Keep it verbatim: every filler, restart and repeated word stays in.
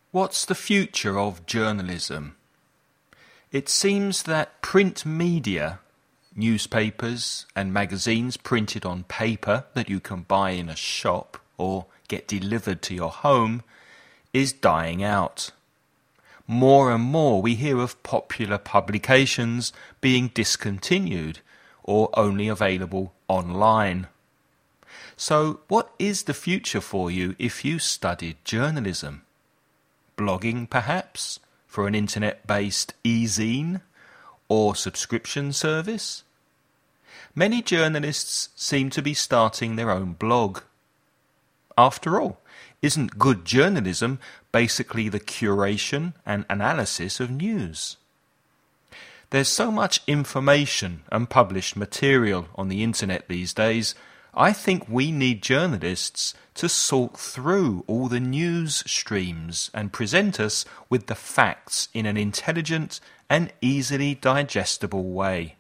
What's the future of journalism? It seems that print media, newspapers and magazines printed on paper that you can buy in a shop or get delivered to your home, is dying out. More and more we hear of popular publications being discontinued or only available online. So what is the future for you if you studied journalism? Blogging, perhaps, for an internet-based e-zine or subscription service? Many journalists seem to be starting their own blog. After all, isn't good journalism basically the curation and analysis of news? There's so much information and published material on the internet these days, I think we need journalists to sort through all the news streams and present us with the facts in an intelligent and easily digestible way.